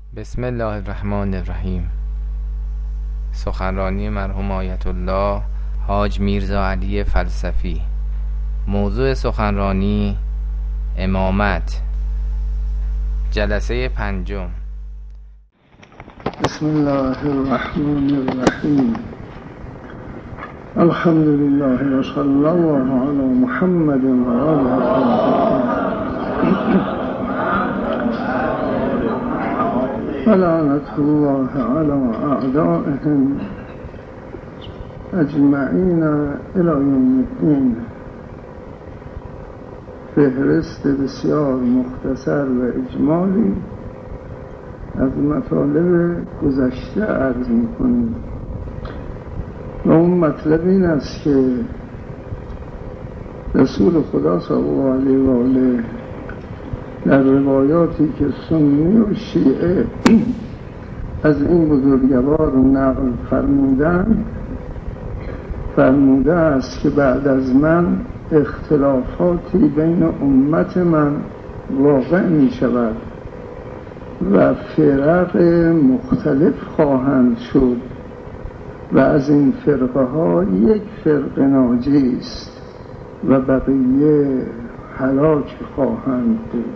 بسم الله الرحمن الرحیم. سخنرانی مرحوم آیت الله حاج میرزا علی فلسفی. موضوع سخنرانی امامت، جلسه پنجم. بسم الله الرحمن الرحیم. الحمد لله و صلی الله علی محمد و آله ولعنة الله على أعدائهم أجمعين إلى يوم الدين. فهرست بسیار مختصر و اجمالی از مطالب گذشته عرض می‌کنیم و اون مطلب این است که رسول خدا صلی الله علیه و آله در روایاتی که سنی و شیعه از این بزرگوار نقل فرموده است که بعد از من اختلافاتی بین امت من واقع می شود و فرق مختلف خواهند شد و از این فرقه ها یک فرقه ناجی است و بقیه هلاک خواهند بود.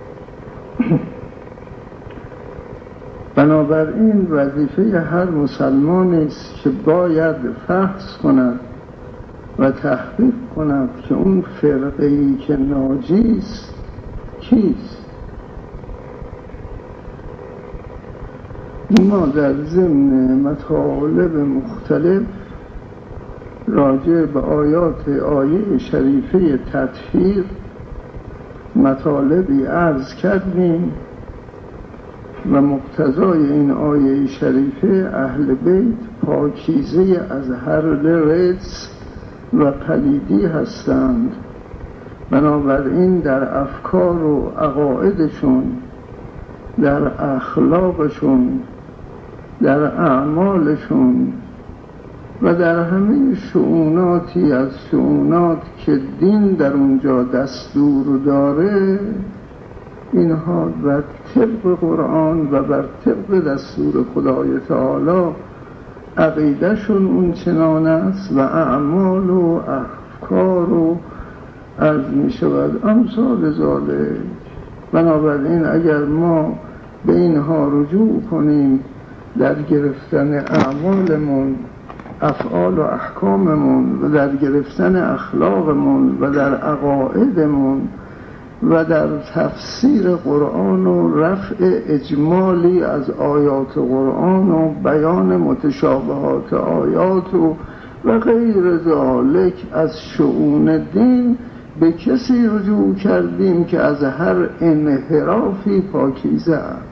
بنابراین وظیفه هر مسلمانی است که باید فحص کند و تحقیق کند که اون فرقه‌ای که ناجی است کیست. ما در ضمن مطالب مختلف راجع به آیه شریفه تطهیر مطالبی عرض کردیم و مقتضای این آیه شریفه اهل بیت پاکیزه از هر رجس و پلیدی هستند. بنابراین در افکار و عقایدشون، در اخلاقشون، در اعمالشون و در همه شؤوناتی از شؤونات که دین در اونجا دستور داره، اینها بر طبق قرآن و بر طبق دستور خدای تعالی عقیدهشون اون چنان است و اعمال و افکار و عرض می شود امثال ذالک. بنابراین اگر ما به اینها رجوع کنیم در گرفتن اعمالمون، افعال و احکاممون و در گرفتن اخلاقمون و در عقایدمون و در تفسیر قرآن و رفع اجمالی از آیات قرآن و بیان متشابهات آیات و غیر ذالک از شؤون دین به کسی رجوع کردیم که از هر انحرافی پاکیزه است.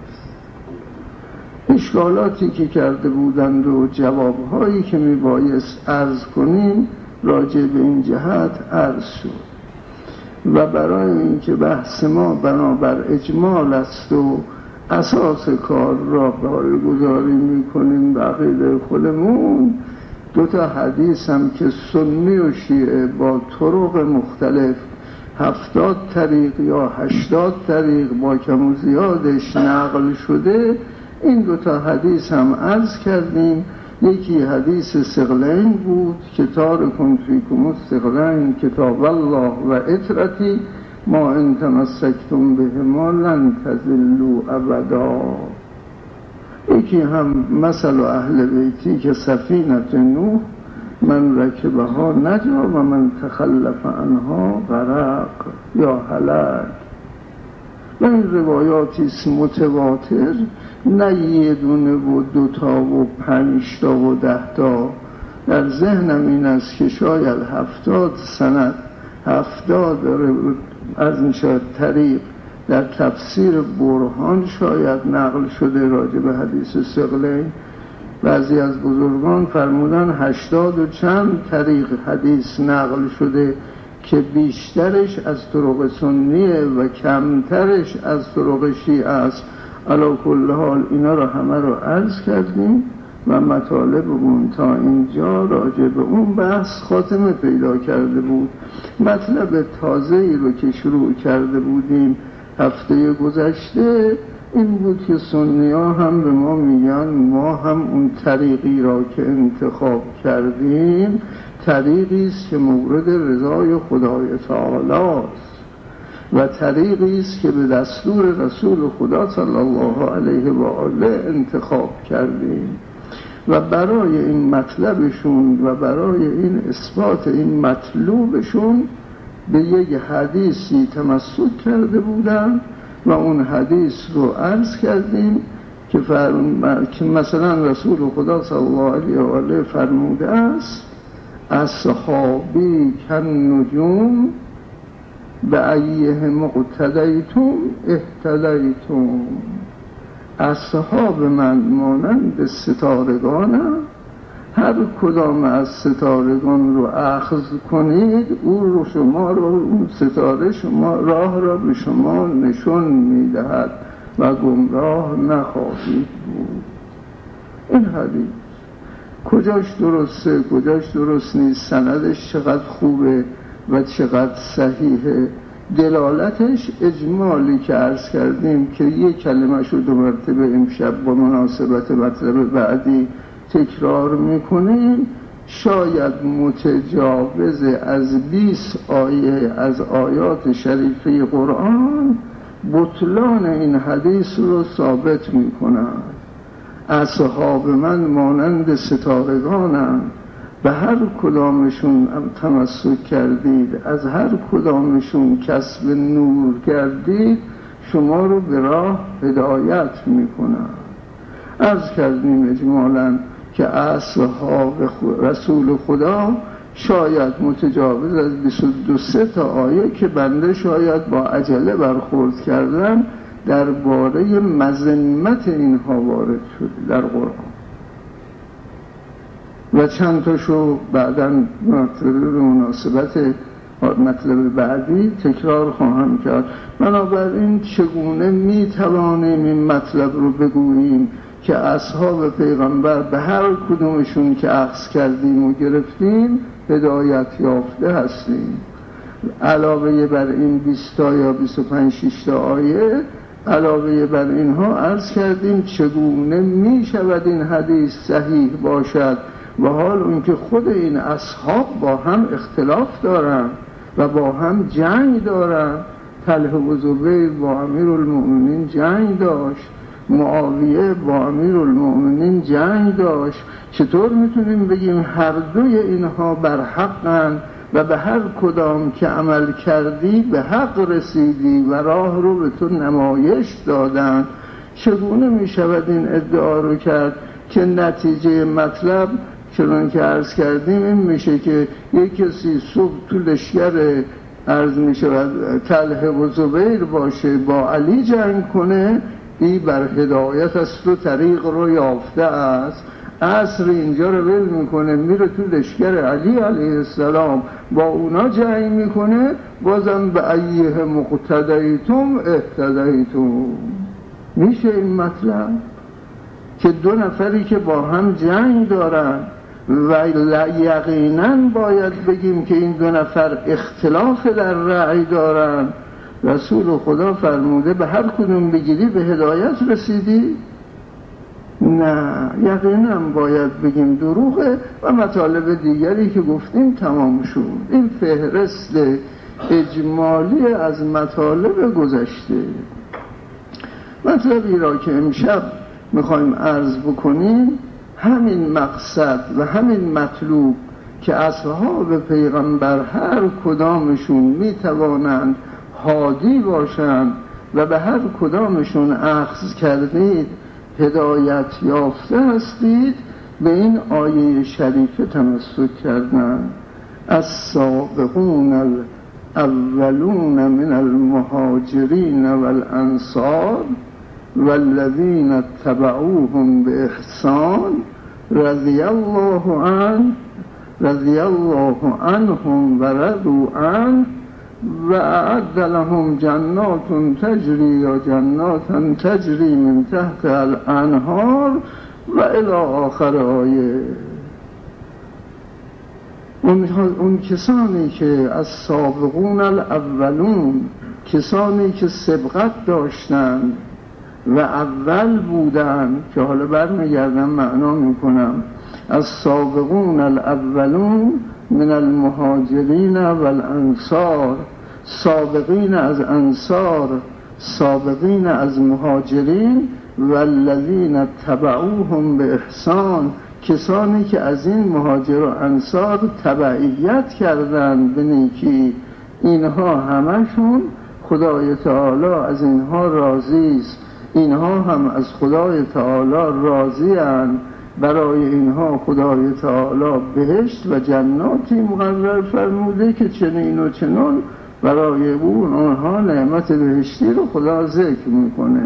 اشکالاتی که کرده بودند و جوابهایی که میبایست عرض کنیم راجع به این جهت عرض شد و برای اینکه بحث ما بنابر اجمال است و اساس کار را پایه‌گذاری میکنیم به عقیده خودمون، دو تا حدیث هم که سنی و شیعه با طرق مختلف 70 طریق یا 80 طریق با کم و زیادش نقل شده، این دو تا حدیث هم عرض کردیم. یکی حدیث ثقلین بود که تارکم فیکم الثقلین کتاب الله و اطرتی ما ان تمسکتم بهما لن تضلوا ابدا. یکی هم مثل اهل بیتی که سفینه نوح من رکبها نجا و من تخلف عنها غرق یا هلاک. و این روایاتی است متواتر، نه یه دونه و 2 تا و 5 تا و 10 تا. در ذهنم این است که شاید 70 سند 70 از میشد طریق در تفسیر برهان شاید نقل شده راجع به حدیث ثقلین. بعضی از بزرگان فرمودن 80 و چند طریق حدیث نقل شده که بیشترش از طرق سنیه و کمترش از طرق شیعه است. علی کل حال اینا رو همه رو عرض کردیم و مطالبمون تا اینجا راجع به اون بحث خاتمه پیدا کرده بود. مطلب تازه‌ای رو که شروع کرده بودیم هفته گذشته این بود که سنی ها هم به ما میگن ما هم اون طریقی را که انتخاب کردیم طریقی است که مورد رضای خدای تعالی است و طریقی است که به دستور رسول خدا صلی الله علیه و آله انتخاب کردیم و برای این مطلبشون و برای این اثبات این مطلوبشون به یک حدیثی تمسک کرده بودن و اون حدیث رو عرض کردیم که مثلا رسول خدا صلی الله علیه و آله فرموده است اصحابی کن نجوم به ایه مقتدیتم اهتدیتم. اصحاب من مانند ستارگانم، هر کدام از ستارگان رو اخذ کنید اون ستاره شما راه را به شما نشون میدهد و گمراه نخواهید بود. این حدیث کجاش درسته کجاش درست نیست، سندش چقدر خوبه و چقدر صحیحه، دلالتش اجمالی که عرض کردیم که یک کلمه شو 2 مرتبه امشب با مناسبت مطلب بعدی تکرار میکنیم، شاید متجاوز از 20 آیه از آیات شریفه قرآن بطلان این حدیث رو ثابت میکنند. اصحاب من مانند ستارگانم، به هر کدامشون تمسک کردید، از هر کدامشون کسب نور کردید، شما رو به راه هدایت میکنند. عرض کردیم اجمالاً که اصحاب رسول خدا شاید متجاوز از 22 تا آیه که بنده شاید با عجله برخورد کردن درباره مذمت اینها وارد شد در قرآن و چند تاشو بعداً به مناسبت مطلب بعدی تکرار خواهم کرد. بنابراین چگونه میتوانیم این مطلب رو بگوییم که اصحاب پیغمبر به هر کدومشون که اخذ کردیم و گرفتیم هدایت یافته هستیم؟ علاوه بر این 20 یا 25 آیه، علاوه بر اینها عرض کردیم چگونه می شود این حدیث صحیح باشد و حال اون که خود این اصحاب با هم اختلاف دارن و با هم جنگ دارن. طلحه و زبیر با امیرالمؤمنین جنگ داشت، معاویه با امیرالمؤمنین جنگ داشت. چطور میتونیم بگیم هر دوی اینها بر حقن و به هر کدام که عمل کردی به حق رسیدی و راه رو به تو نمایش دادن؟ چگونه میشود این ادعا رو کرد که نتیجه مطلب چون که عرض کردیم این میشه که یک کسی صبح تو لشکر عرض میشود طلحه و زبیر باشه با علی جنگ کنه، این بر هدایت است و طریق رو یافته است. عصر اینجا رو ول میکنه میره تو لشکر علی علیه السلام با اونا جنگ میکنه، بازم به ایه مقتدیتم اهتدیتم. میشه این مطلب که 2 نفری که با هم جنگ دارن و یقینا باید بگیم که این 2 نفر اختلاف در رأی دارن، رسول خدا فرموده به هر کدوم بگیری به هدایت رسیدی؟ نه، یقینا باید بگیم دروغه و مطالب دیگری که گفتیم تمام شد. این فهرست اجمالی از مطالب گذشته. مطلبی را که امشب میخوایم عرض بکنیم همین مقصد و همین مطلوب که اصحاب پیغمبر هر کدامشون میتوانند هادی باشند و به هر کدامشون اخذ کردید هدایت یافته هستید، به این آیه شریفه تمسک کردند. السابقون الاولون من المهاجرین والانصار والذین اتبعوهم باحسان رضی الله عنهم و رضوا عنه و اعد لهم جنات تجری من تحت الانهار و الی آخر آیه. اون کسانی که از سابقون الاولون، کسانی که سبقت داشتند و اول بودن که حالا برمیگردم معنا میکنم. از سابقون الاولون من المهاجرین و الانصار، سابقین از انصار، سابقین از مهاجرین، والذین تبعوهم به احسان، کسانی که از این مهاجر و انصار تبعیت کردند به نیکی، اینها همشون خدای تعالی از اینها راضی است، اینها هم از خدای تعالی راضی اند. برای اینها خدای تعالی بهشت و جناتی مقرر فرموده که چنین و چنان برای اونها نعمت بهشتی رو خدا ذکر میکنه.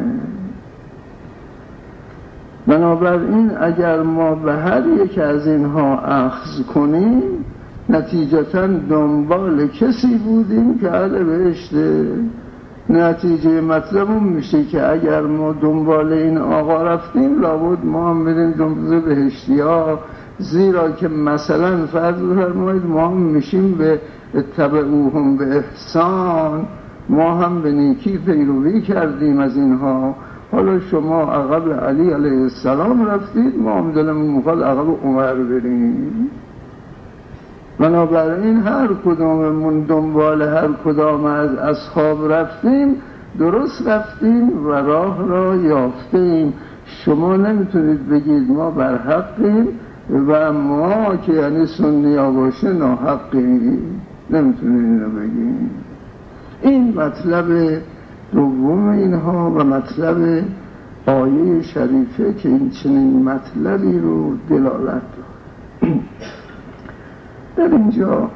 بنابراین اگر ما به هر یک از اینها اخذ کنیم، نتیجتاً دنبال کسی بودیم که اهل بهشته. نتیجه مطلبون میشه که اگر ما دنبال این آقا رفتیم، لابد ما هم بریم دنبال بهشتی ها، زیرا که مثلا فرض فرمایید ما هم میشیم به اتبعوهم به احسان، ما هم به نیکی پیروی کردیم از اینها. حالا شما عقب علی علیه السلام رفتید، ما هم دلمون میخواد عقب عمر بریم. بنابراین هر کداممون دنبال هر کدام از اصحاب رفتیم، درست رفتیم و راه را یافتیم. شما نمیتونید بگید ما بر حقیم و ما که یعنی سنی ها باشه ناحقیم، نمیتونید اینو بگید. این مطلب دوم اینها و مطلب آیه شریفه که این چنین مطلبی رو دلالت داره. در اینجا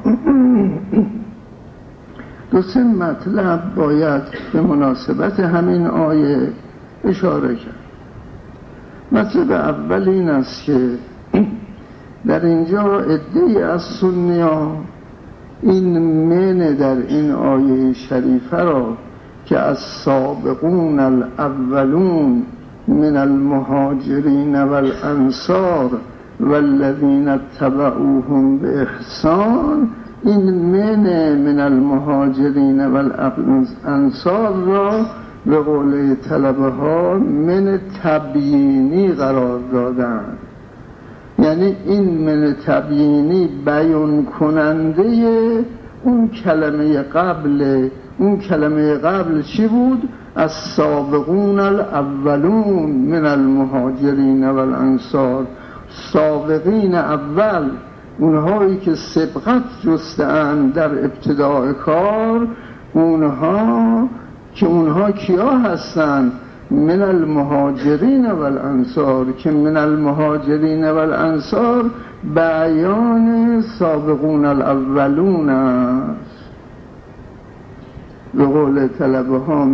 دو سه مطلب باید به مناسبت همین آیه اشاره کرد. مطلب اول این است که در اینجا عده‌ای از سنی‌ها این من در این آیه شریفه را که از سابقون الاولون من المهاجرین والانصار والذین اتبعوهم به احسان، این من المهاجرین والانصار را به قول طلبه ها من تبیینی قرار دادند. یعنی این من تبیینی بیان کننده اون کلمه قبل. اون کلمه قبل چی بود؟ از سابقون الاولون من المهاجرین والانصار، سابقین اول، اونهایی که سبقت جسته‌اند در ابتداء کار، اونها کیا هستند؟ من المهاجرین والانصار، که من المهاجرین والانصار بیان سابقون الاولون است. به قول طلبه ها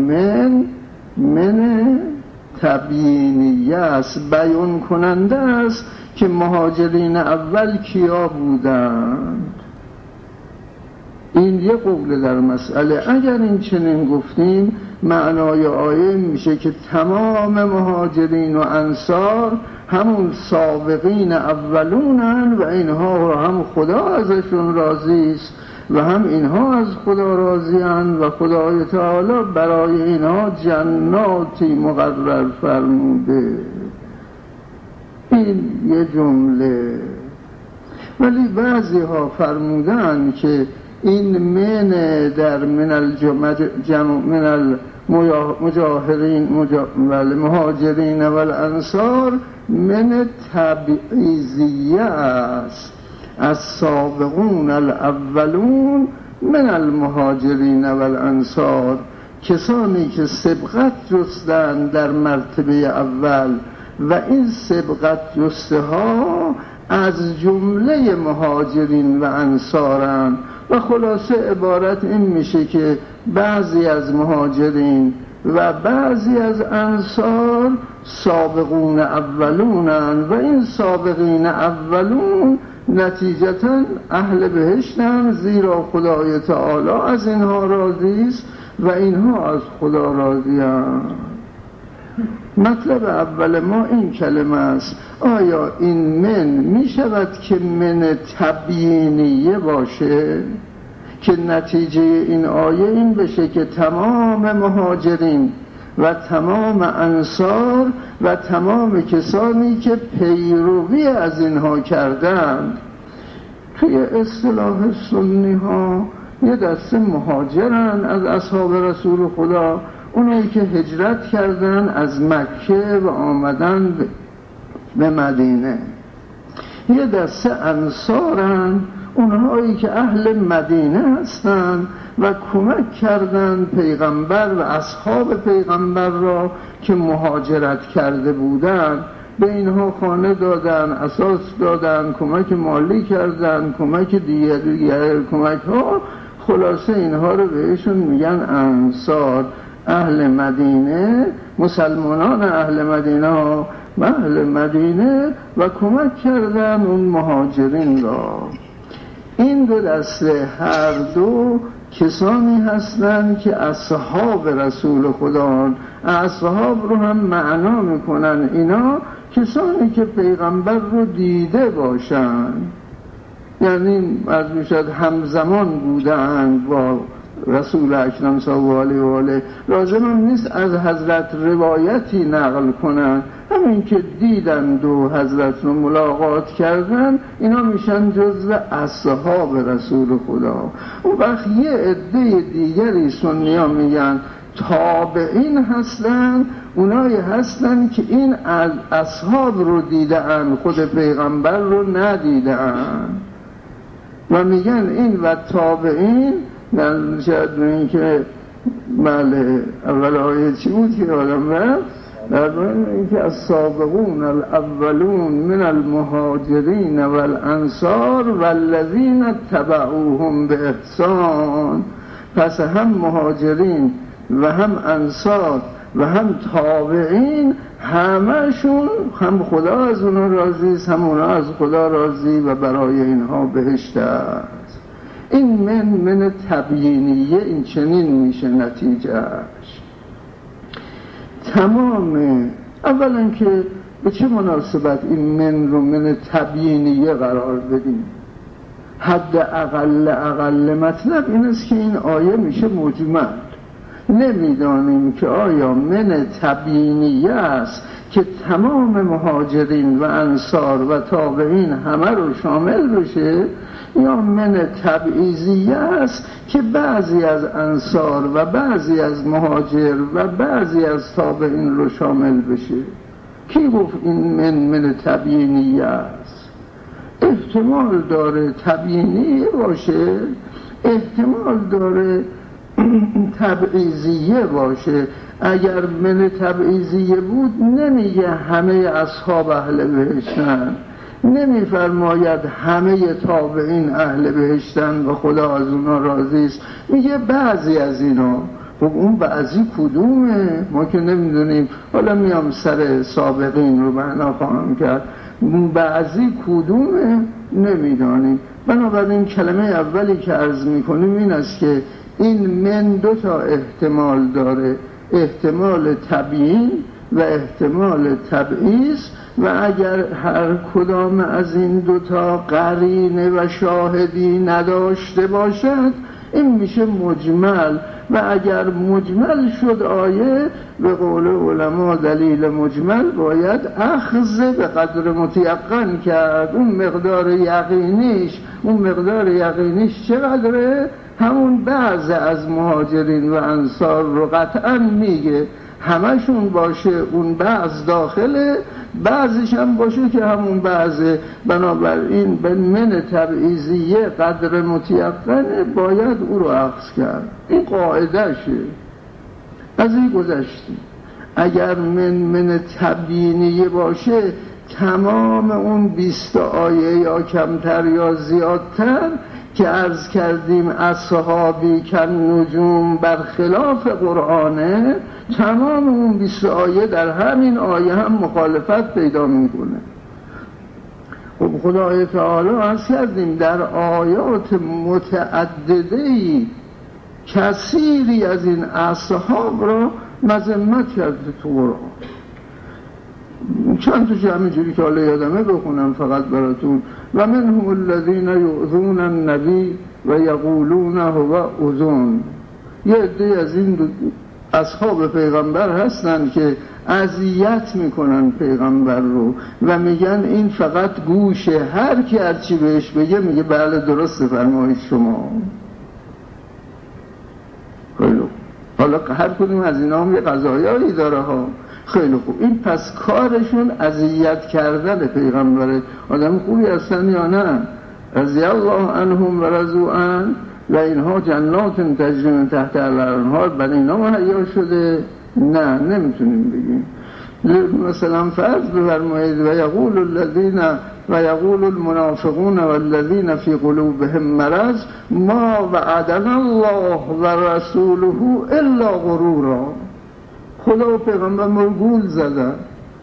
من تبیینیه است، بیان کننده است که مهاجرین اول کیا بودند. این یه قول در مسئله. اگر این چنین گفتیم، معنای آیه میشه که تمام مهاجرین و انصار همون سابقین اولونن و اینها هم خدا ازشون راضی است و هم اینها از خدا راضی‌اند و خدای تعالی برای اینها جناتی مقرر فرموده. این یه جمله. ولی بعضی ها فرمودن که این من در من المهاجرین و الانصار من تبعیضیه است، از سابقون الاولون من المهاجرین و الانصار، کسانی که سبقت جستند در مرتبه اول و این سبقت جسته ها از جمله مهاجرین و انصارند. و خلاصه عبارت این میشه که بعضی از مهاجرین و بعضی از انصار سابقون اولونند و این سابقین اولون نتیجتاً اهل بهشتند، زیرا خدای تعالی از اینها راضی است و اینها از خدا راضی‌اند. مطلب اول ما این کلمه است. آیا این من می شود که من تبیینیه باشه که نتیجه این آیه این بشه که تمام مهاجرین و تمام انصار و تمام کسانی که پیروی از اینها کردند. توی اصطلاح سنی ها یه دسته مهاجرن از اصحاب رسول خدا، اونایی که هجرت کردن از مکه و آمدن به مدینه. یه دسته انصارن، اونهایی که اهل مدینه هستن و کمک کردن پیغمبر و اصحاب پیغمبر را که مهاجرت کرده بودن، به اینها خانه دادن، اساس دادن، کمک مالی کردن، کمک دیگر کمک ها. خلاصه اینها رو بهشون میگن انصار. اهل مدینه، مسلمانان اهل مدینه و اهل مدینه و کمک کردن اون مهاجرین را. این دو دسته هر دو کسانی هستند که اصحاب رسول خدا. اصحاب رو هم معنا میکنن اینا کسانی که پیغمبر رو دیده باشن، یعنی از میشد همزمان بودن با رسول اکرم صلی الله علیه و آله. لازم هم نیست از حضرت روایتی نقل کنن، همین که دیدند و حضرت رو ملاقات کردن اینا میشن جزو اصحاب رسول خدا. اون وقت یه عده دیگری سنی ها میگن تابعین هستن، اونایی هستن که این اصحاب رو دیدن، خود پیغمبر رو ندیدن و میگن این و تابعین. شاید این که بله اول آیه چی بود که آدم رفت در این که السابقون الاولون من المهاجرین والانصار والذین اتبعوهم باحسان. پس هم مهاجرین و هم انصار و هم تابعین همشون هم خدا از اونها راضی است، هم اونها از خدا راضی و برای اینها بهشت است. این من تبیینیه این چنین میشه نتیجهش. تمام اولا که به چه مناسبت این من رو من تبیینیه قرار بدیم؟ حد اقل مطلب این است که این آیه میشه مجمل. نمیدانیم که آیا من تبیینیه است که تمام مهاجرین و انصار و تابعین همه رو شامل بشه، یا من تبعیضیه است که بعضی از انصار و بعضی از مهاجر و بعضی از تابعین رو شامل بشه. کی گفت این من تبیینیه است؟ احتمال داره تبیینیه باشه، احتمال داره تبعیضیه باشه. اگر من تبعیضیه بود نمیگه همه اصحاب اهل بهشتن، نمیفرماید همه تابعین اهل بهشتن و خدا از اونا راضی است، میگه بعضی از اینا. خب اون بعضی کدومه؟ ما که نمیدونیم. حالا میام سر سابقین رو معنا خواهم کرد. اون بعضی کدومه نمیدانیم. بنابراین کلمه اولی که عرض میکنیم این است که این من دو تا احتمال داره، احتمال تبیین و احتمال تبعیض، و اگر هر کدام از این دوتا قرینه و شاهدی نداشته باشد این میشه مجمل. و اگر مجمل شد آیه به قول علما دلیل مجمل باید اخذ به قدر متیقن کرد. اون مقدار یقینیش چقدره؟ همون بعض از مهاجرین و انصار رو قطعا میگه، همشون باشه اون بعض داخله، بعضش هم باشه که همون بعضه. بنابراین به من تبعیضیه قدر متیقنه باید او رو اخذ کرد. این قاعده شه. از این گذشتیم. اگر من تبیینیه باشه تمام اون 20 آیه یا کمتر یا زیادتر که عرض کردیم اصحابی کن نجوم برخلاف قرآنه، تمام اون 20 آیه در همین آیه هم مخالفت پیدا میکنه. خب خدای تعالی عرض کردیم در آیات متعدده‌ای کثیری از این اصحاب را مذمت کرده تو قرآن. چند تاشو همینجوری که حالا یادمه بخونم فقط براتون. و منهم الذین یؤذون النبی و یقولون هو اذن. یه عده از این اصحاب پیغمبر هستن که اذیت میکنن پیغمبر رو و میگن این فقط گوشه، هر کی هر چی بهش بگه میگه بله درسته فرمایید شما. خیلی حالا هر کدوم از اینا هم یه قضایایی داره ها. خیلی خوب، این پس کارشون اذیت کردن پیغمبره. آدم خوبی هستن یا نه؟ رضی الله عنهم و رضوا عنه و اینها جنات تجری من تحت الانهار برای اینا مهیا شده؟ نه، نمیتونیم بگیم. مثلا فرض بفرمایید و یقول المنافقون والذین فی قلوبهم مرض ما وعدنا الله و رسوله الا غرورا. خدا و پیغمبر ما گول زدن.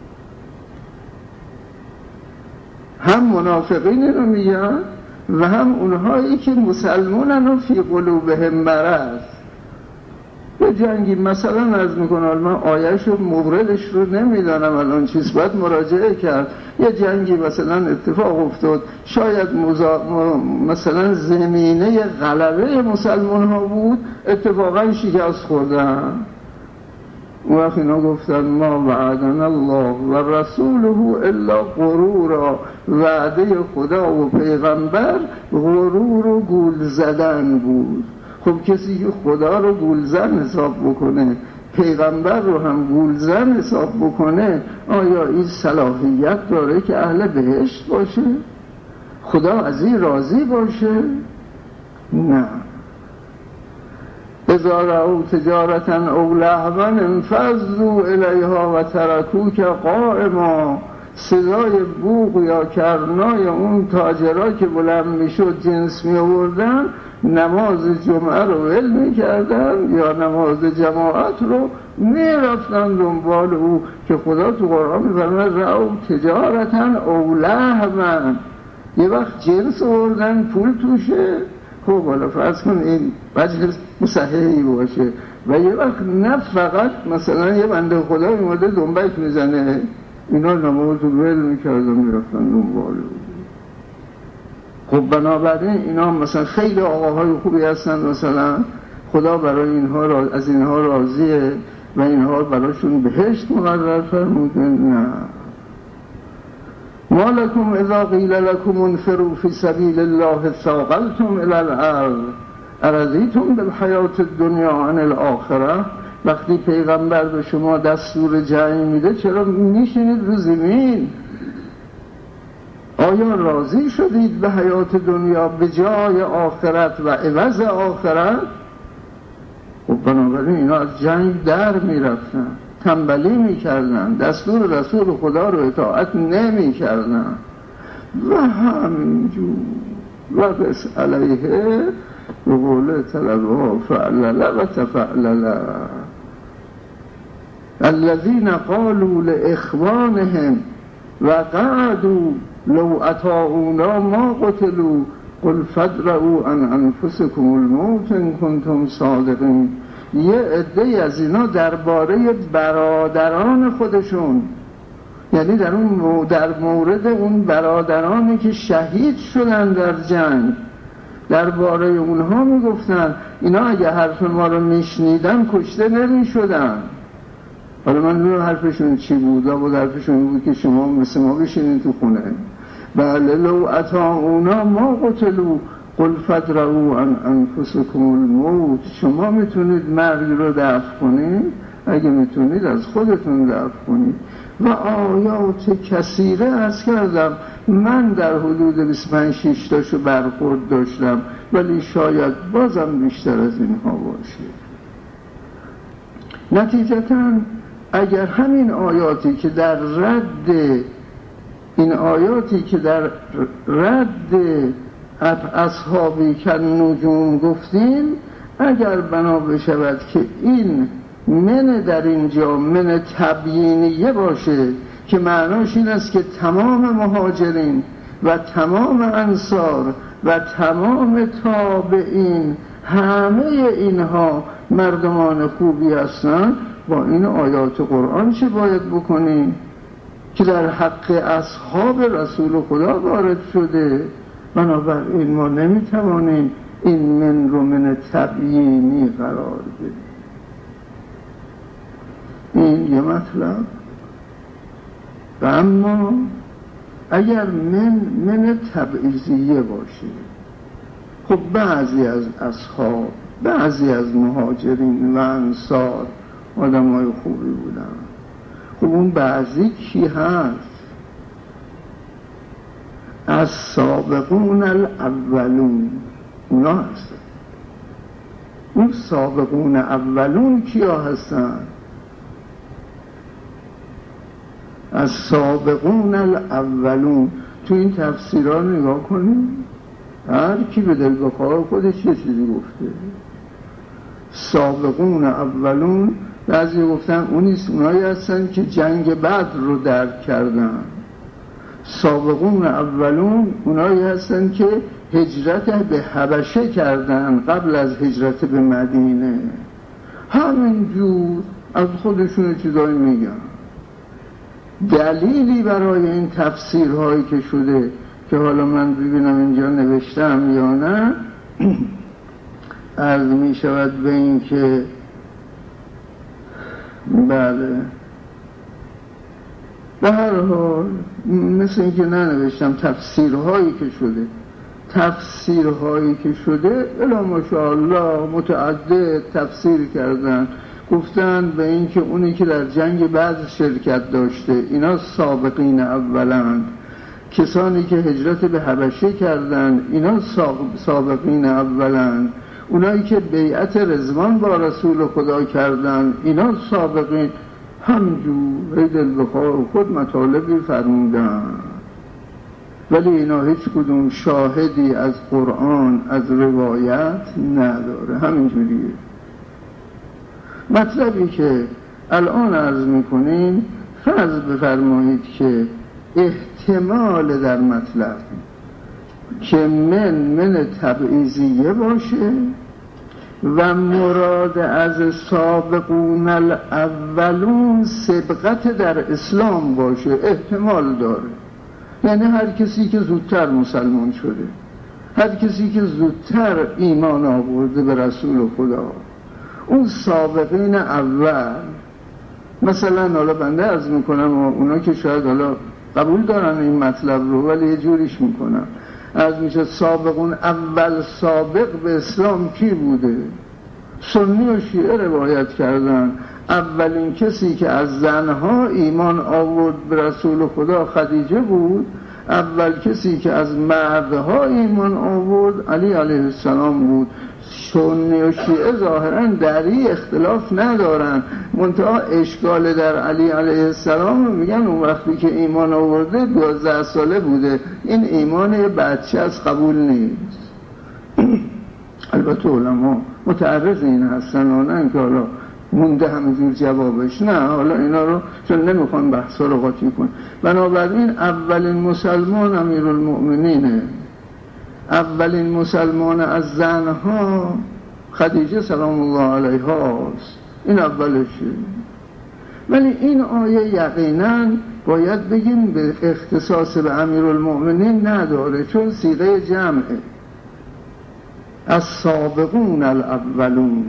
هم منافقین رو میگن و هم اونهایی که مسلمانن و فی قلوبهم مرض. یه جنگی مثلا عرض میکنم، من آیهش و موردش رو نمیدانم الان چیز، باید مراجعه کرد. یه جنگی مثلا اتفاق افتاد، شاید مثلا زمینه غلبه مسلمان ها بود، اتفاقا شکست خوردن. اون وقت اینا گفتن ما وعدنا الله و رسوله الا غرورا. وعده خدا و پیغمبر غرور و گول زدن بود. خب کسی که خدا رو گولزن حساب بکنه، پیغمبر رو هم گولزن حساب بکنه، آیا این صلاحیت داره که اهل بهشت باشه؟ خدا از این راضی باشه؟ نه. اذا رأوا تجارة او لهوا انفضوا الیها و ترکوک قائما. صدای بوق یا کرنای اون تاجرها که بلند میشد جنس می آوردن، نماز جمعه رو ول میکردن یا نماز جماعت رو میرفتن دنبال او که خدا تو قرآن میفرماید رأوا تجارة او لهوا. یه وقت جنس آوردن پول توشه، خب حالا فرض کن این وجه مصححی باشه، و یه وقت نه فقط مثلا یه بنده خدا میماده دنبک میزنه، اینا نماز رو ول میکردن میرفتن دنبال او. خب بنابراین اینا مثلا خیلی آقاهای خوبی هستن، مثلا خدا برای اینها از اینها راضیه و اینها برایشون بهشت مقرر فرموده. نه. ما لکم اذا قیل لکم انفروا فی سبیل الله ثاقلتم الی الارض ارضیتم بالحیات الدنیا عن الاخره. وقتی پیغمبر به شما دستور جنگ میده چرا میشینید رو زمین؟ آیا راضی شدید به حیات دنیا به جای آخرت و عوض آخرت؟ خب بنابراین اینا از جنگ در میرفتن، تنبلی میکردن، دستور رسول خدا رو اطاعت نمیکردن و همینجور و بس علیه به قول طلبها فعلل و تفعلل. الذين قالوا لاخوانهم وقعدوا لو اطاعونا ما قتلوا قل فادرؤوا عن انفسكم الموت ان كنتم صادقین. یه عده از اینا درباره برادران خودشون، یعنی در مورد اون برادرانی که شهید شدن در جنگ، درباره اونها میگفتن اینا اگه حرف ما رو میشنیدن کشته نمیشدن. حالا من نمیدونم حرفشون چی بود، و حرفشون بود که شما مثل ما بشینید تو خونه. بله لو اطاعونا ما قتلوا قل فادرؤوا عن انفسکم الموت. شما میتونید مرگ رو دفع کنید، اگه میتونید از خودتون دفع کنید. و آیات کثیره از کردم، من در حدود 25-6 تاشو برخورد داشتم، ولی شاید بازم بیشتر از اینها باشه. نتیجتاً اگر همین آیاتی که در رد اصحابی که نجوم گفتیم، اگر بنا بشود که این من در اینجا من تبیینیه باشه که معناش این است که تمام مهاجرین و تمام انصار و تمام تابعین همه اینها مردمان خوبی هستند، با این آیات قرآن چه باید بکنیم که در حق اصحاب رسول خدا وارد شده؟ بنابراین ما نمیتوانیم این من رو من تبیینی قرار بدیم. این یه مطلب. و اما اگر من تبعیضیه باشه، خب بعضی از اصحاب، بعضی از مهاجرین و انصار آدمای خوبی بودن. خب اون بعضی کی هست؟ از سابقون الاولون اونا هستن. اون سابقون اولون کیا هستن؟ از سابقون الاولون. تو این تفسیرها نگاه کنیم، هر کی به دل بخواه خودش یه چیزی گفته. سابقون اولون بعضی گفتن اونایی هستن که جنگ بدر رو درک کردن. سابقون اولون اونایی هستن که هجرت به حبشه کردن قبل از هجرت به مدینه. همینجور از خودشون چیزایی میگن. دلیلی برای این تفسیرهایی که شده که حالا من ببینم اینجا نوشتم یا نه، عرض می شود به این که بله به هر حال مثل این که ننوشتم تفسیرهایی که شده الا ماشاءالله متعدد تفسیر کردن. گفتن به این که اونی که در جنگ بدر شرکت داشته اینا سابقین اولند، کسانی که هجرت به حبشه کردن اینا سابقین اولند، اونایی که بیعت رضوان با رسول خدا کردن اینا سابقین. همجور دل بخواه خود مطالبی فرمودن، ولی اینا هیچ کدوم شاهدی از قرآن از روایت نداره. همینجوریه. مطلبی که الان عرض میکنیم فرض بفرمایید که احتمال در مطلب که من تبعیضیه باشه و مراد از سابقون الاولون سبقت در اسلام باشه، احتمال داره. یعنی هر کسی که زودتر مسلمان شده، هر کسی که زودتر ایمان آورده به رسول خدا، اون سابقین اول. مثلا حالا بنده عرض میکنم اونا که شاید حالا قبول دارن این مطلب رو ولی یه جوریش میکنم، عرض میشه سابقون اول سابق به اسلام کی بوده؟ سنی و شیعه روایت کردن اولین کسی که از زنها ایمان آورد به رسول خدا خدیجه بود، اول کسی که از مردها ایمان آورد علی علیه السلام بود. سنی و شیعه ظاهرا در این اختلاف ندارن، منتها اشکال در علی علیه السلام میگن اون وقتی که ایمان آورده 12 ساله بوده، این ایمان بچه از قبول نیست. البته علما متعرض این هستن و نه که حالا مونده همینجور جوابش، نه حالا اینا رو چون نمیخوان بحثا رو قاطی کن. بنابراین اولین مسلمان امیرالمؤمنینه، اولین مسلمان از زنها خدیجه سلام الله علیها است، این اولشه. ولی این آیه یقینا باید بگیم به اختصاص به امیرالمؤمنین نداره، چون صیغه جمعه. از سابقون الاولون.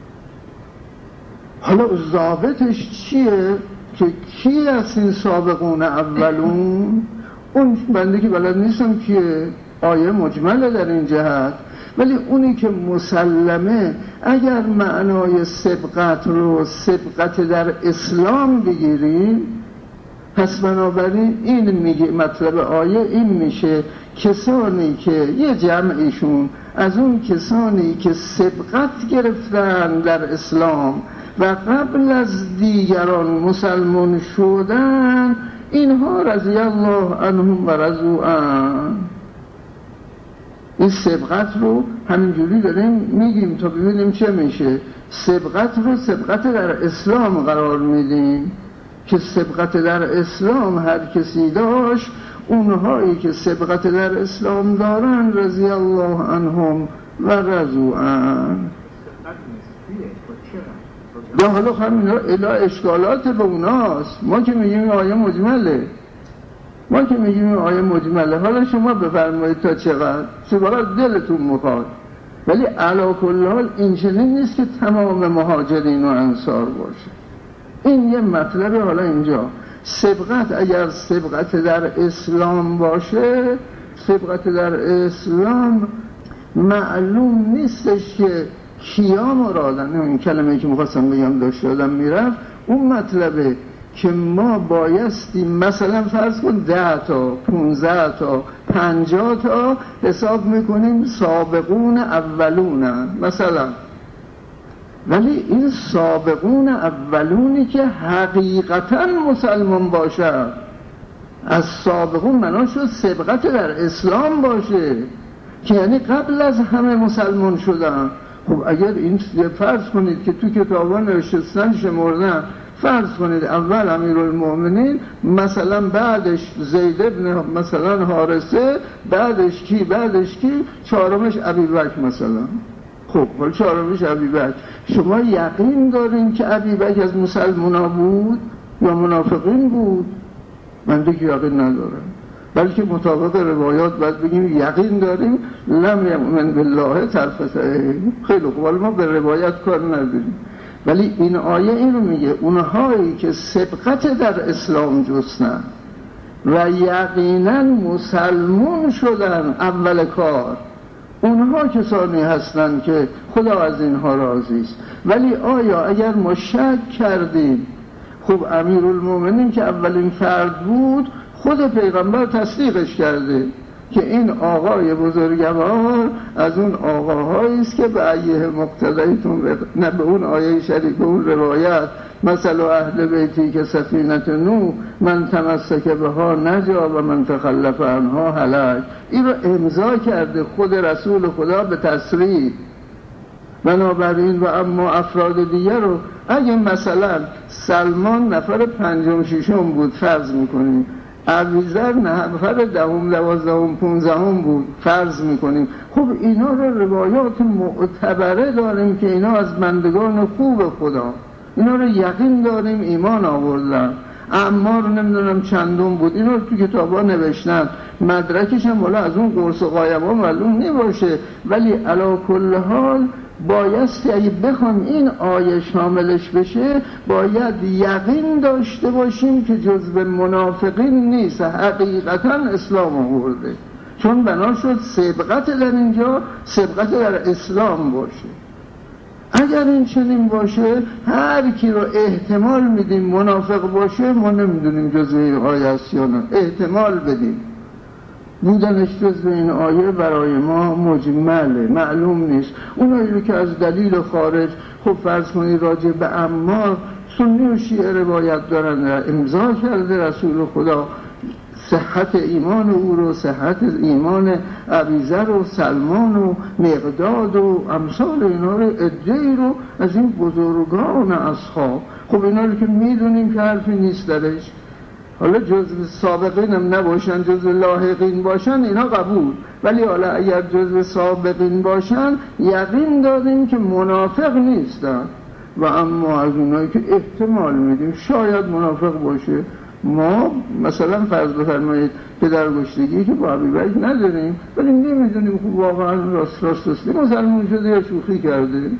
حالا ضابطش چیه که کی از این سابقون اولون؟ اون بنده که بلد نیستم کیه، آیه مجمله در این جهت، ولی اونی که مسلمه اگر معنای سبقت رو سبقت در اسلام بگیریم، پس بنابراین این میگه مطلب آیه این میشه کسانی که یه جمعیشون از اون کسانی که سبقت گرفتن در اسلام و قبل از دیگران مسلمان شدن، اینها رضی الله عنهم و رضوا عنه. این سبقت رو همینجوری داریم میگیم تا ببینیم چه میشه. سبقت رو سبقت در اسلام قرار میدیم که سبقت در اسلام هر کسی داشت، اونهایی که سبقت در اسلام دارن رضی الله عنهم و رضوا عنه. یا حالا همین الا اشکالات به اوناست. ما که میگیم آیه مجمله، حالا شما بفرمایید تا چقدر دلتون میخواد. ولی علی کل حال این چنین نیست که تمام مهاجرین و انصار باشه. این یه مطلب. حالا اینجا سبقت، اگر سبقت در اسلام باشه، سبقت در اسلام معلوم نیستش که کیا مرادن. این کلمه که میخواستم بگم داشت یادم میرفت، اون مطلبه که ما بایستی مثلا فرض کن 10 تا 15 تا 50 تا حساب میکنیم سابقون اولون مثلا، ولی این سابقون اولونی که حقیقتا مسلمان باشه، از سابقون معنا شد سبقت در اسلام باشه که یعنی قبل از همه مسلمان شدن. خب اگر این فرض کنید که تو کتابان نوشتن شمردن، فرض کنید اول امیرالمؤمنین، مثلا بعدش زید ابن مثلا حارثه، بعدش کی، چهارمش ابوبکر مثلا. خب حالا چهارمش ابوبکر، شما یقین دارین که ابوبکر از مسلمانا بود یا منافقین بود؟ من دیگه یقین ندارم، بلکه مطابق روایات باید بگیم یقین داریم لم یؤمن بالله طرفته. خیلی خوب، ولی ما به روایت کار نداریم. ولی این آیه اینو میگه اونهایی که سبقت در اسلام جستن و یقینا مسلمون شدن اول کار، اونها کسانی هستند که خدا از اینها راضی است. ولی آیا اگر ما شک کردیم، خب امیرالمؤمنین که اولین فرد بود، خود پیغمبر تصدیقش کرده که این آقای بزرگوار از اون آقاهایی است که به ایه مقتدیتون، نه به اون آیه شریف، به اون روایت مثل اهل بیتی که سفینه نوح من تمسک بها نجا و من تخلف عنها هلک. این رو امضا کرده خود رسول خدا به تصریح. بنابراین و اما افراد دیگر رو اگه مثلا سلمان نفر 5م 6م بود فرض میکنیم، ابوذر نفر 10م 12م 15م بود فرض میکنیم، خب اینا رو روایات معتبره داریم که اینا از بندگان خوب خدا، اینا رو یقین داریم ایمان آوردن. عمار نمیدونم چندم بود، اینا رو تو کتابا نوشتن، مدرکش هم والا از اون قرص و قایبا معلوم نباشه. ولی علی کل حال بایستی اگه بخوام این آیه شاملش بشه، باید یقین داشته باشیم که جزو منافقین نیست، حقیقتا اسلام آورده، چون بنا شد سبقت در اینجا سبقت در اسلام باشه. اگر این چنین باشه، هر کی رو احتمال میدیم منافق باشه، ما نمیدونیم جزو این آیه است یا نه، احتمال بدیم بودنش جزو این آیه برای ما مجمله، معلوم نیست. اونایی رو که از دلیل خارج، خب فرض کنید راجع به عمار سنی و شیعه روایت دارن، امضا کرده رسول خدا صحت ایمان او رو، صحت ایمان ابوذر و سلمان و مقداد و امثال اینا رو، عده‌ای رو از این بزرگان اصحاب. خب اینا رو که میدونیم که حرفی نیست درش. حالا جزو سابقین هم نباشن، جزو لاحقین باشن، اینا قبول. ولی حالا اگر جزو سابقین باشن، یقین داریم که منافق نیستن. و اما از اونایی که احتمال میدیم شاید منافق باشه، ما مثلا فرض بفرمایید پدرگشتگی که با ابوبکر نداریم، ولی نمیدونیم خب واقعا راست مسلمان شده یا شوخی کرده،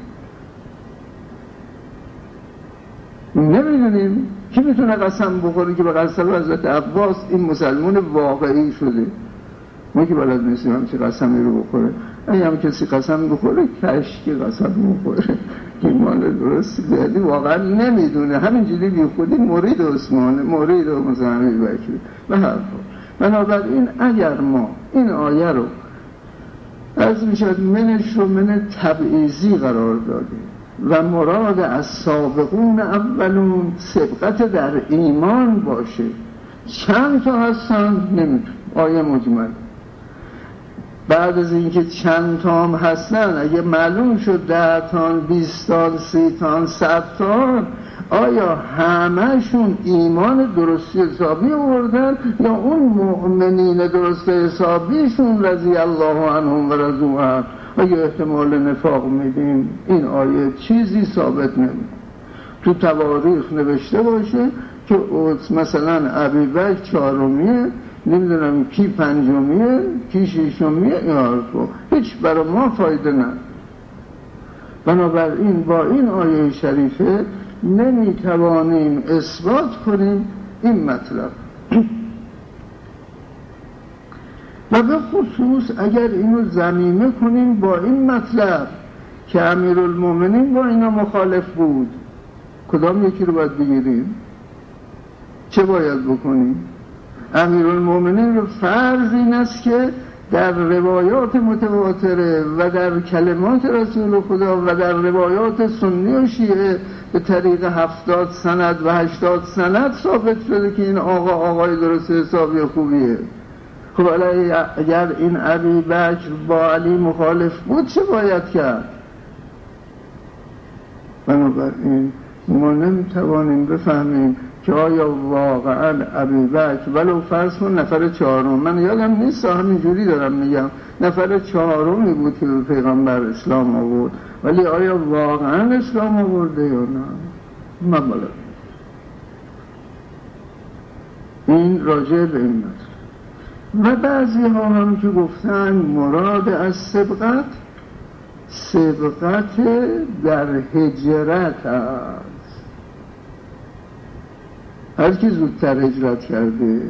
نمیدونیم. کی میتونه قسم بخوره که به قسم حضرت عباس این مسلمان واقعی شده؟ ما که بلد نیستیم همچه قسمی رو بخوره. اگه هم کسی قسم بخوره کشکی قسم بخوره که مال درست زیادی واقعا نمیدونه، همینجوری بی خودی مرید عثمانه، مرید مثلا ابوبکر به هر حال. بنابراین اگر ما این آیه رو از میشد منش رو من تبعیضی قرار دادیم و مراد از سابقون اولون سبقت در ایمان باشه، چند تا هستن نمیدون، آیه مجمل. بعد از اینکه چند تا هم هستن، اگه معلوم شد 10 تا 20 تا 30 تا 100 تا، آیا همه‌شون ایمان درستی حسابی آوردن یا اون مؤمنین درست حسابیشون رضی الله عنهم و رضوا عنه؟ اگه احتمال نفاق میدیم، این آیه چیزی ثابت نمیده. تو تواریخ نوشته باشه که مثلا ابوبکر 4میه، نمیدونم کی 5میه، کی 6میه، هیچ برای ما فایده نداره. بنابراین با این آیه شریفه نمیتوانیم اثبات کنیم این مطلب. و به خصوص اگر اینو ضمیمه کنیم با این مطلب که امیرالمومنین با اینا مخالف بود، کدام یکی رو باید بگیریم؟ چه باید بکنیم؟ امیرالمومنین رو فرض این است که در روایات متواتره و در کلمات رسول خدا و در روایات سنی و شیعه به طریق 70 سند و 80 سند ثابت شده که این آقای درست حسابی خوبیه. خب اگر این ابی بکر با علی مخالف بود چه باید کرد؟ بنابراین ما نمیتوانیم بفهمیم که آیا واقعا ابی بکر ولو فرض کن نفر چهارم، من یادم نیست همینجوری دارم میگم نفر چهارمی بود که پیغمبر اسلام آورد، ولی آیا واقعا اسلام آورده یا نه؟ من بلد این راجع به این مطلب. و بعضی ها هم که گفتن مراد از سبقت در هجرت است، هر کی زودتر هجرت کرده.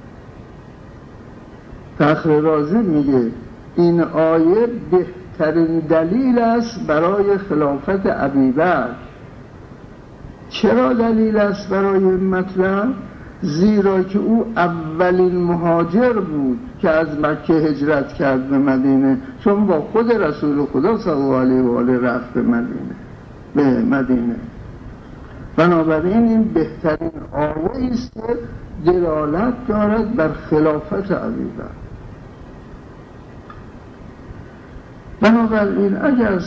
فخر رازی میگه این آیه بهترین دلیل است برای خلافت ابیبکر. چرا دلیل است برای این مطلب؟ زیرا که او اولین مهاجر بود که از مکه هجرت کرد به مدینه، چون با خود رسول خدا صلی الله علیه و آله رفت به مدینه. بنابراین این بهترین آیه است که دلالت دارد بر خلافت ابوبکر. بنابراین اگر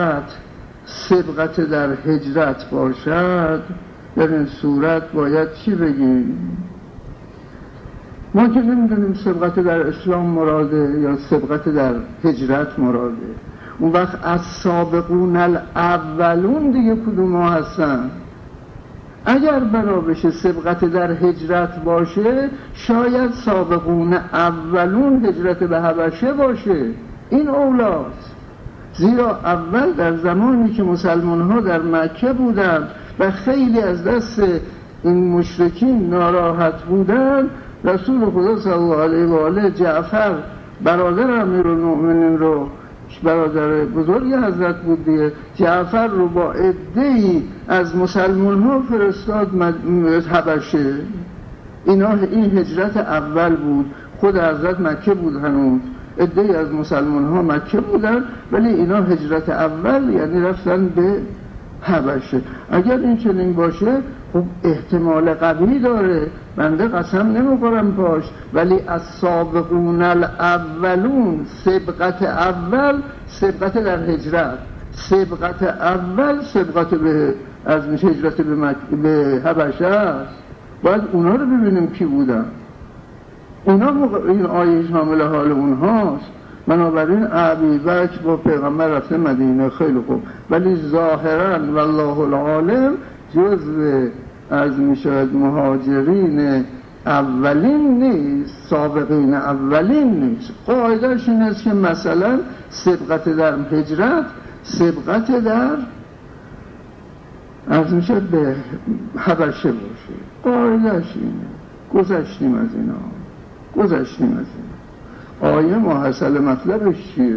سبقت در هجرت باشد، در این صورت باید چی بگیم؟ ما که نمیدونیم سبقت در اسلام مراده یا سبقت در هجرت مراده. اون وقت از سابقون الاولون دیگه کدوم ها هستن؟ اگر بنا بشه سبقت در هجرت باشه، شاید سابقون اولون هجرت به حبشه باشه. این اولاست، زیرا اول در زمانی که مسلمان ها در مکه بودند و خیلی از دست این مشرکین ناراحت بودند، رسول خدا صلی الله علیه و آله جعفر برادر امیرالمومنین رو، برادر بزرگ حضرت بود دیگه، جعفر رو با عده‌ای از مسلمان ها فرستاد حبشه. این هجرت اول بود. خود حضرت مکه بود هنوز، عده‌ای از مسلمان ها مکه بودن، ولی اینا هجرت اول یعنی رفتن به حبشه. اگر این چنین باشه خب احتمال قوی داره، بنده قسم نمیخورم پاش، ولی از سابقون الاولون، سبقت اول سبقت در هجرت، سبقت اول سبقت به از هجرت به حبشه است. باید اونا رو ببینیم کی بودن. اونا این آیه شامل حال اونهاست. بنابراین ابوبکر با پیغمبر رفته مدینه، خیلی خوب، ولی ظاهرا والله العالم جزء از میشود مهاجرین اولین نیست، سابقین اولین نیست. قاعدهش این است که مثلا سبقت در هجرت، سبقت در از میشه به حبشه باشه. قاعدهش اینه. گذشتیم از اینا. آیه محصل مطلبش چیه؟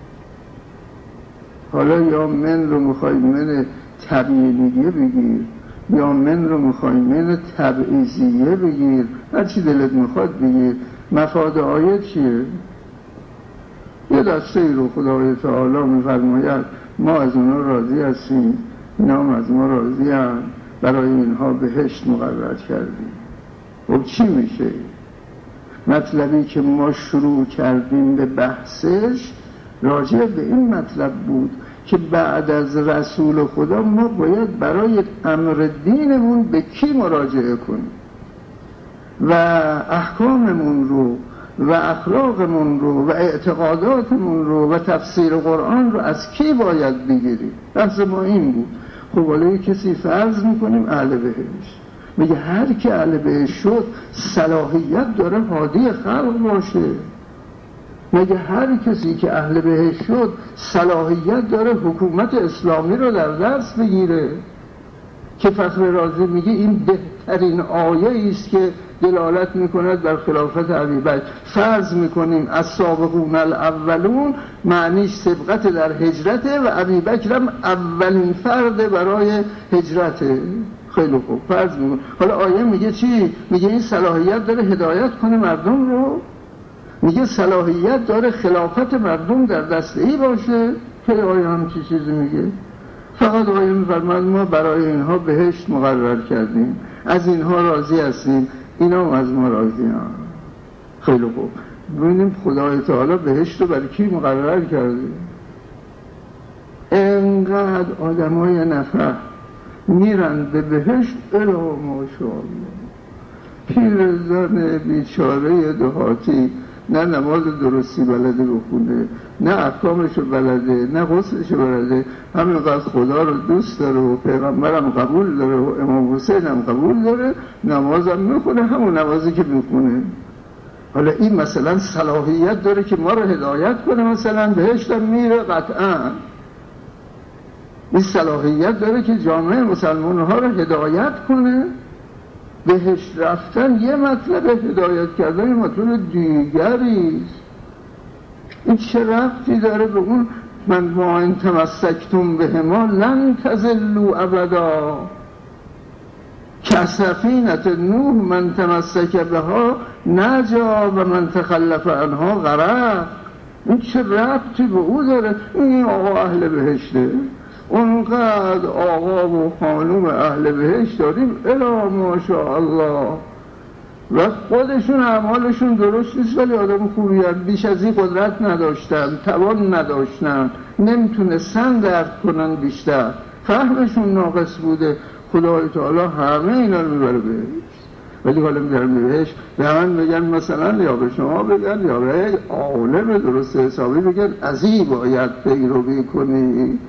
حالا یا من رو میخوای من تبیینیه بگیر، یا من رو میخوای من تبعیضیه بگیر، هر چی دلت میخواد بگیر. مفاد آیه چیه؟ یه دسته رو خدای تعالی میفرماید ما از اونا راضی هستیم، اینا هم از ما راضی هم، برای اینها بهشت مقرر کردیم. خب چی میشه؟ مطلبی که ما شروع کردیم به بحثش راجع به این مطلب بود که بعد از رسول خدا ما باید برای امر دینمون به کی مراجعه کنیم و احکاممون رو و اخلاقمون رو و اعتقاداتمون رو و تفسیر قرآن رو از کی باید بگیریم. بحث ما این بود. خب ولی کسی فرض میکنیم اهل بهشت، میگه هر که اهل بهشت شد صلاحیت داره هادی خلق باشه. میگه هر کسی که اهل بهشت شد صلاحیت داره حکومت اسلامی رو در دست بگیره. که فخر رازی میگه این بهترین آیه است که دلالت میکند بر خلافت ابوبکر. فرض میکنیم السابقون الاولون معنیش سبقت در هجرته و ابوبکر هم اولین فرد برای هجرته. خیلی خوب فرض میکنیم. حالا آیه میگه چی؟ میگه این صلاحیت داره هدایت کنه مردم رو، میگه صلاحیت داره خلافت مردم در دست ای باشه. که آیه هم چی چیزی میگه؟ فقط آیه میفرماید ما برای اینها بهشت مقرر کردیم، از اینها راضی هستیم، اینا هم از ما راضی هم. خیلی خوب. ببینیم خدای تعالی بهشت رو برای کی مقرر کرده؟ انقدر آدمای نفع میرن به بهشت الا ماشاءالله. پیرزن بیچاره دهاتی نه نماز درستی بلده بخونه، نه احکامشو بلده، نه غسلشو بلده، همینقدر خدا رو دوست داره و پیغمبرم قبول داره و امام حسین هم قبول داره، نمازم میخونه همون نمازی که میخونه. حالا این مثلا صلاحیت داره که ما رو هدایت کنه، مثلا بهشتم میره قطعا. این صلاحیت داره که جامعه مسلمان ها رو هدایت کنه. بهشت رفتن یه مطلب، هدایت کردن یه مطلب دیگریست. این چه ربطی داره به اون من ما ان تمسکتم بهما لن تضلوا ابدا کسفینة نوح من تمسک بها نجا و من تخلف عنها غرق. این چه ربطی به او داره؟ این آقا اهل بهشته، اونقدر آقا و خانوم اهل بهشت داریم الا ماشاءالله و خودشون اعمالشون درست نیست ولی آدم خوبی هست. بیش از این قدرت نداشتن، توان نداشتن، نمیتونستن درک کنن، بیشتر فهمشون ناقص بوده. خدای تعالی همه اینا رو میبره بهشت. ولی حالا میبرن بهشت به من بگن مثلا یا به شما بگن یا به عالم درست حسابی بگن از این باید پیروی کنی.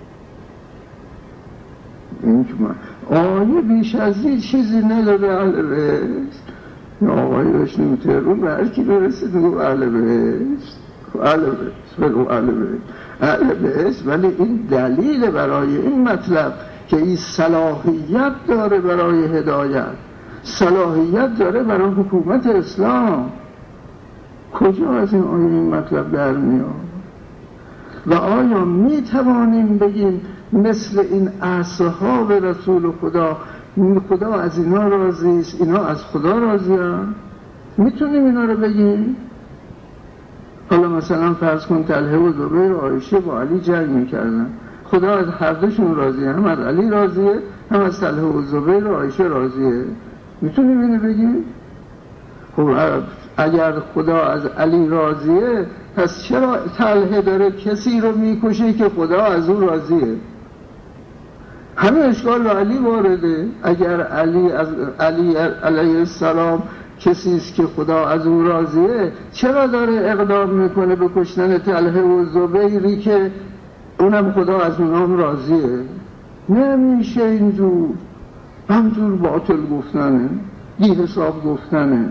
این که من آیه بیش از این چیزی نداره اهل بهشت. آقای بهش نمیترون به هر کی برسید نگو اهل بهشت، اهل بهشت، بگو اهل بهشت، اهل بهشت. ولی این دلیل برای این مطلب که این صلاحیت داره برای هدایت، صلاحیت داره برای حکومت اسلام. کجا از این آیه این مطلب در میاد؟ و آیا می توانیم بگیم مثل این اصحاب رسول خدا از اینا راضی است، اینا از خدا راضی هستند؟ میتونیم اینا رو بگیم؟ حالا مثلا فرض کن طلحه و زبیر و عایشه با علی جنگ میکردن، خدا از هر دوشون راضیه، هم از علی راضیه هم از طلحه و زبیر و عایشه راضیه. میتونیم اینو بگیم؟ خب اگر خدا از علی راضیه پس چرا طلحه داره کسی رو میکشه که خدا از او راضیه؟ همین اشکال به علی وارده. اگر علی علیه السلام کسی است که خدا از او راضیه، چرا داره اقدام میکنه به کشتن طلحه و زبیری که اونم خدا از اونام راضیه؟ نمیشه اینجور، همجور باطل گفتنه، بی حساب گفتنه.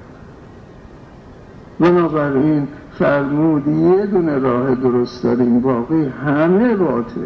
بنابراین فرمود یه دونه راه درست داریم، باقی همه باطل،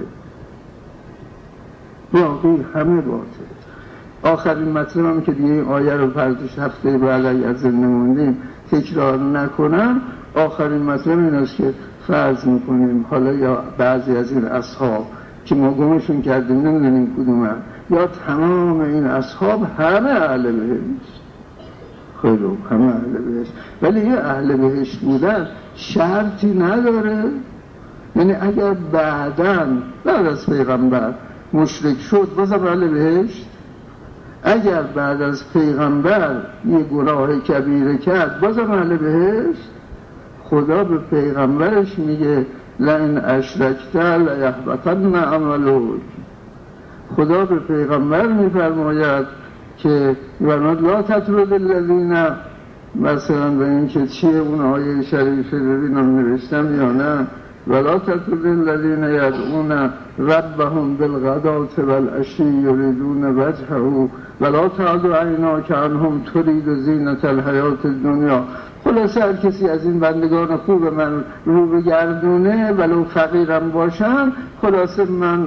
باقی همه باطل. آخرین مطلب هم که دیگه این آیه رو پرداش هفته بعد اگر زنده موندیم تکرار نکنم، آخرین مطلب این است که فرض میکنیم حالا یا بعضی از این اصحاب که ما گمشون کردیم نمیدونیم کدوم هم، یا تمام این اصحاب همه اهل بهشت. خیلی همه اهل بهشت. ولی یه اهل بهشت بودن شرطی نداره. یعنی اگر بعد از پیغمبر مشرک شد بازم اهل بهشت، اگر بعد از پیغمبر یه گناه کبیره کرد بازم اهل بهشت. خدا به پیغمبرش میگه لئن اشرکت لیحبطن عملک. خدا به پیغمبر میفرماید که لا تطرد الذین، مثلا به این که چیه اون آیه شریفه ببینم نوشتم یا نه، ولا تطرد الذین یدعون ربهم بالغداة والعشی یریدون وجهه ولا تعد عیناک عنهم ترید زینة الحیاة الدنیا. خلاصه هر کسی از این بندگان خوب من رو بگردونه ولو فقیرم باشن، خلاصه من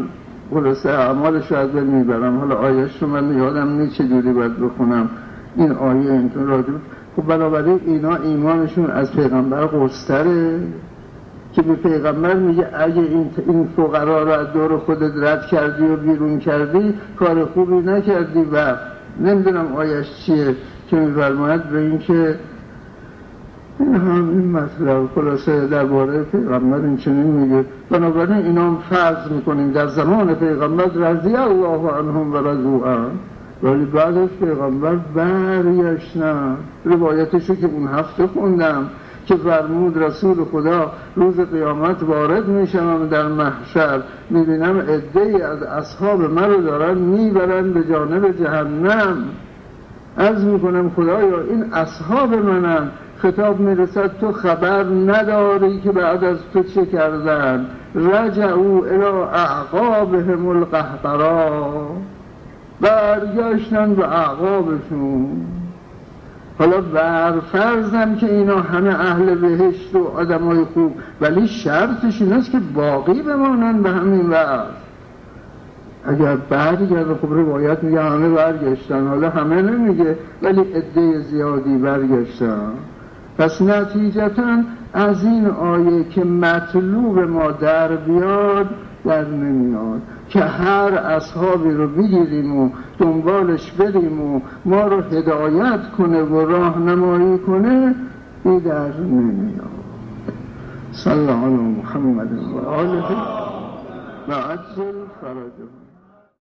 خلاصه اعمالش رو از بین میبرم. حالا آیهش رو من یادم نیست چجوری باید بخونم این آیه اینطور راجب. خب بنابراین اینا ایمانشون از پیغمبر قصتره که به پیغمبر میگه اگه این فقرا رو از دور خودت رد کردی و بیرون کردی کار خوبی نکردی. و نمیدونم آیهش چیه که میفرماید به این که این هم این مطلب خلاصه درباره پیغمبر این چنین میگه. بنابراین اینا هم فرض میکنیم در زمان پیغمبر رضی الله عنهم و رضوا عنه، ولی بعد از پیغمبر برگشتن. روایتشو که اون هفته خوندم که فرمود رسول خدا روز قیامت وارد میشم در محشر، میبینم عده‌ای از اصحاب من رو دارن میبرن به جانب جهنم. عرض میکنم خدایا این اصحاب منن. خطاب میرسد تو خبر نداری که بعد از تو چه کردن؟ رجعوا الی اعقابهم القهقرا، برگشتن به اعقابشون. حالا برفرضم که اینا همه اهل بهشت و آدمای خوب، ولی شرطش این است که باقی بمانن به همین وقت. اگر برگرده، خب روایت میگه همه برگشتن، حالا همه نمیگه ولی عده زیادی برگشتن. پس نتیجتاً از این آیه که مطلوب ما در بیاد در نمیاد که هر اصحابی رو بگیریم و دنبالش بریم و ما رو هدایت کنه و راهنمایی کنه، این در نمیاد. صلی الله علی محمد و آله و عجل فرجه.